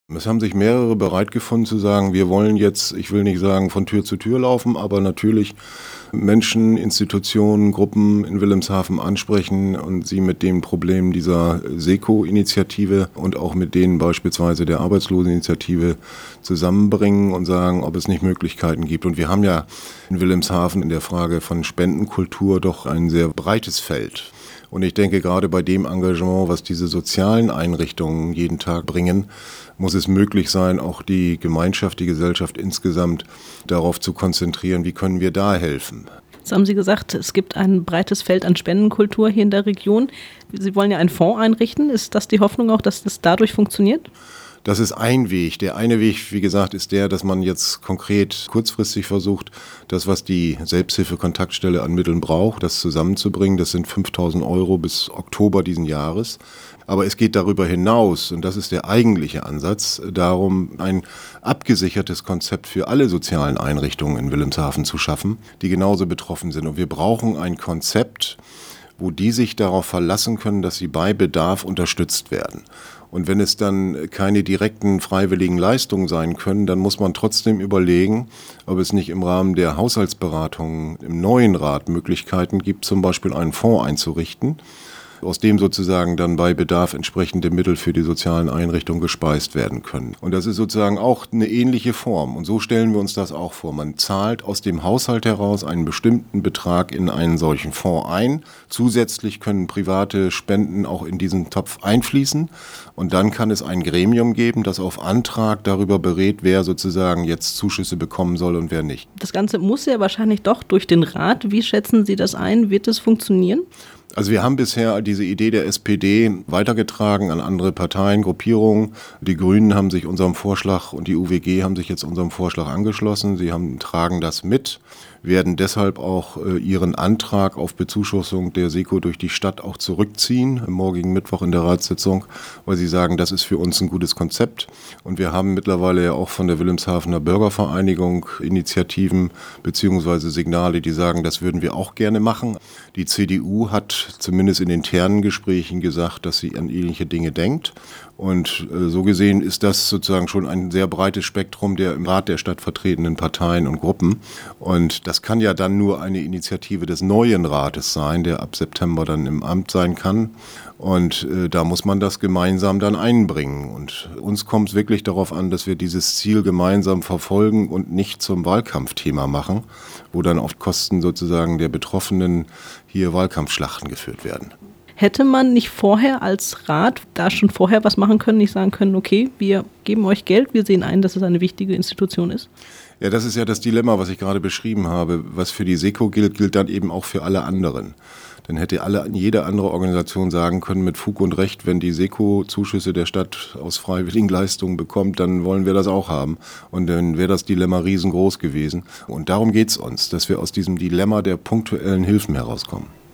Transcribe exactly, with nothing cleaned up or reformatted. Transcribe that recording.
Es haben sich mehrere bereit gefunden zu sagen, wir wollen jetzt, ich will nicht sagen von Tür zu Tür laufen, aber natürlich Menschen, Institutionen, Gruppen in Wilhelmshaven ansprechen und sie mit den Problemen dieser SECO-Initiative und auch mit denen beispielsweise der Arbeitsloseninitiative zusammenbringen und sagen, ob es nicht Möglichkeiten gibt. Und wir haben ja in Wilhelmshaven in der Frage von Spendenkultur doch ein sehr breites Feld. Und ich denke, gerade bei dem Engagement, was diese sozialen Einrichtungen jeden Tag bringen, muss es möglich sein, auch die Gemeinschaft, die Gesellschaft insgesamt darauf zu konzentrieren, wie können wir da helfen. Jetzt haben Sie gesagt, es gibt ein breites Feld an Spendenkultur hier in der Region. Sie wollen ja einen Fonds einrichten. Ist das die Hoffnung auch, dass das dadurch funktioniert? Das ist ein Weg. Der eine Weg, wie gesagt, ist der, dass man jetzt konkret kurzfristig versucht, das, was die Selbsthilfe-Kontaktstelle an Mitteln braucht, das zusammenzubringen. Das sind fünftausend Euro bis Oktober diesen Jahres. Aber es geht darüber hinaus, und das ist der eigentliche Ansatz, darum, ein abgesichertes Konzept für alle sozialen Einrichtungen in Wilhelmshaven zu schaffen, die genauso betroffen sind. Und wir brauchen ein Konzept, wo die sich darauf verlassen können, dass sie bei Bedarf unterstützt werden. Und wenn es dann keine direkten freiwilligen Leistungen sein können, dann muss man trotzdem überlegen, ob es nicht im Rahmen der Haushaltsberatungen im neuen Rat Möglichkeiten gibt, zum Beispiel einen Fonds einzurichten, aus dem sozusagen dann bei Bedarf entsprechende Mittel für die sozialen Einrichtungen gespeist werden können. Und das ist sozusagen auch eine ähnliche Form. Und so stellen wir uns das auch vor. Man zahlt aus dem Haushalt heraus einen bestimmten Betrag in einen solchen Fonds ein. Zusätzlich können private Spenden auch in diesen Topf einfließen. Und dann kann es ein Gremium geben, das auf Antrag darüber berät, wer sozusagen jetzt Zuschüsse bekommen soll und wer nicht. Das Ganze muss ja wahrscheinlich doch durch den Rat. Wie schätzen Sie das ein? Wird es funktionieren? Also wir haben bisher diese Idee der S P D weitergetragen an andere Parteien, Gruppierungen. Die Grünen haben sich unserem Vorschlag und die U W G haben sich jetzt unserem Vorschlag angeschlossen. Sie haben, tragen das mit, werden deshalb auch äh, ihren Antrag auf Bezuschussung der SECO durch die Stadt auch zurückziehen, am morgigen Mittwoch in der Ratssitzung, weil sie sagen, das ist für uns ein gutes Konzept. Und wir haben mittlerweile ja auch von der Wilhelmshavener Bürgervereinigung Initiativen bzw. Signale, die sagen, das würden wir auch gerne machen. Die C D U hat zumindest in internen Gesprächen gesagt, dass sie an ähnliche Dinge denkt. Und äh, so gesehen ist das sozusagen schon ein sehr breites Spektrum der im Rat der Stadt vertretenen Parteien und Gruppen. Und das kann ja dann nur eine Initiative des neuen Rates sein, der ab September dann im Amt sein kann. Und äh, da muss man das gemeinsam dann einbringen. Und uns kommt es wirklich darauf an, dass wir dieses Ziel gemeinsam verfolgen und nicht zum Wahlkampfthema machen, wo dann auf Kosten sozusagen der Betroffenen hier Wahlkampfschlachten geführt werden. Hätte man nicht vorher als Rat da schon vorher was machen können, nicht sagen können, okay, wir geben euch Geld, wir sehen ein, dass es eine wichtige Institution ist? Ja, das ist ja das Dilemma, was ich gerade beschrieben habe. Was für die SECO gilt, gilt dann eben auch für alle anderen. Dann hätte alle, jede andere Organisation sagen können, mit Fug und Recht, wenn die SECO Zuschüsse der Stadt aus freiwilligen Leistungen bekommt, dann wollen wir das auch haben. Und dann wäre das Dilemma riesengroß gewesen. Und darum geht's uns, dass wir aus diesem Dilemma der punktuellen Hilfen herauskommen.